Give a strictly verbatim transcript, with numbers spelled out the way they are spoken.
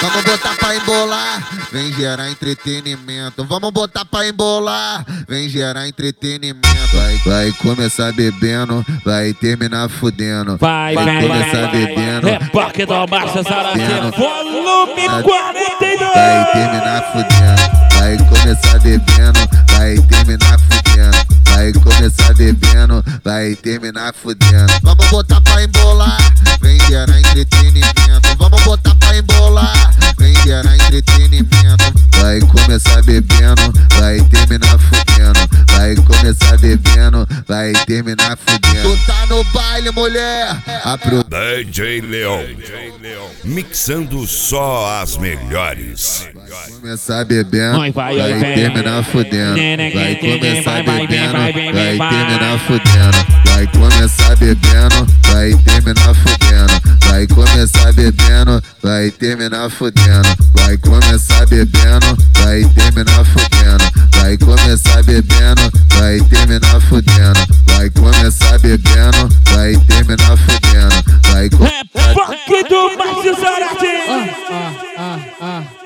Vamos botar pra embolar, vem gerar entretenimento. Vamos botar pra embolar, vem gerar entretenimento. Vai, vai começar bebendo, vai terminar fudendo. Vai, vai, vai começar vai, bebendo. Reboque do Márcio Saraceno. Volume quarenta e dois. Vai terminar fudendo. Vai começar bebendo, vai terminar fudendo. Vai começar bebendo, vai terminar fudendo. Vamos botar pra embolar, vem gerar entretenimento. Vamos botar pra embolar, vem gerar entretenimento. Vai começar bebendo, vai terminar fudendo. Vai começar bebendo, vai terminar fudendo. Tu tá no baile, mulher. Apro... D J Leon, mixando só as melhores. Vai começar bebendo, vai, vai, vai vai, terminar fudendo. Vai começar vai, bebendo, vai, vai, vai vai, terminar fudendo. Vai começar bebendo, vai terminar fudendo. Vai começar bebendo, vai terminar fudendo. Vai começar bebendo, vai terminar